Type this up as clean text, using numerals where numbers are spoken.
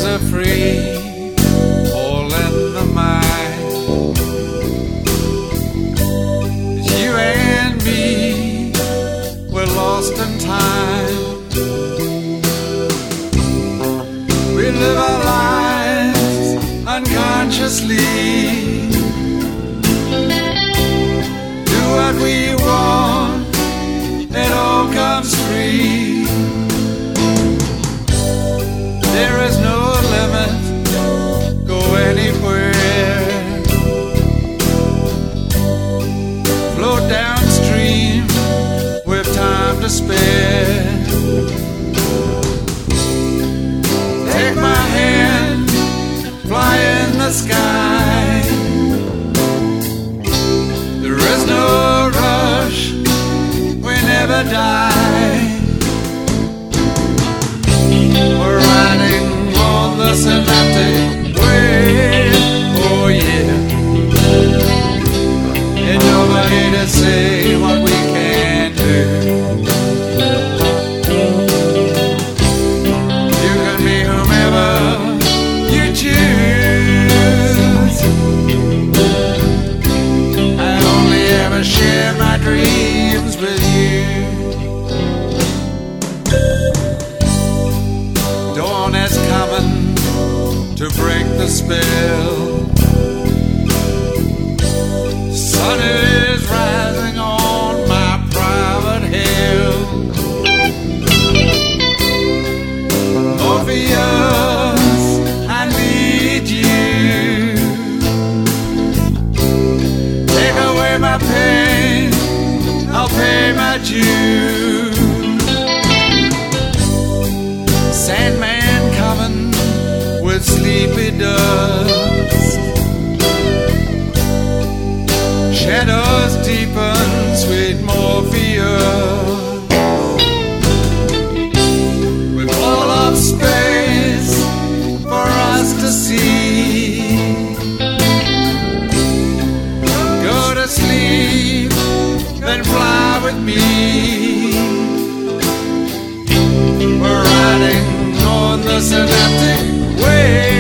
are free, all in the mind. It's you and me, we're lost in time. We live our lives unconsciously, do what we want, it all comes free. There is no limit, go anywhere. Float downstream with time to spare. Take my hand, fly in the sky. There is no rush, we never die. We're riding on the synaptic wave, oh yeah. Ain't nobody to say what we can't do. You can be whomever you choose. I only ever share my dreams with you. Dawn is coming to break the spell. Sun is rising on my private hill. Orpheus, I need you. Take away my pain, I'll pay my due. Sandman coming with sleepy dust. Shadows deepen, sweet Morpheus. With all of space for us to see. Go to sleep, then fly with me. We're riding on the synaptic wave.